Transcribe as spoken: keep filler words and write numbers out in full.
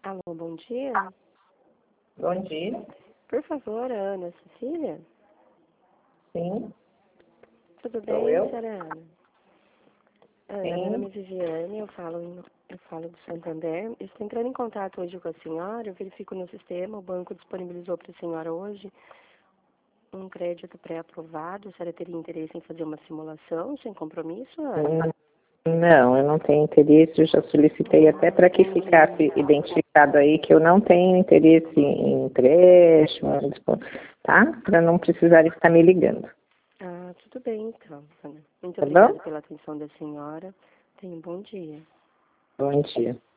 Alô, bom dia. Bom dia. Por favor, a Ana Cecília? Sim. Tudo Sou bem, eu? senhora Ana? Ana, Sim. meu nome é Viviane, eu falo, em- eu falo do Santander. Eu estou entrando em contato hoje com a senhora, eu verifico no sistema, o banco disponibilizou para a senhora hoje um crédito pré-aprovado. A senhora teria interesse em fazer uma simulação sem compromisso, Ana? Não, eu não tenho interesse, eu já solicitei até para que ficasse identificado aí que eu não tenho interesse em empréstimo, tá? Para não precisarem estar me ligando. Ah, tudo bem então, Ana. Muito Tá obrigada bom? pela atenção da senhora. Tenha um bom dia. Bom dia.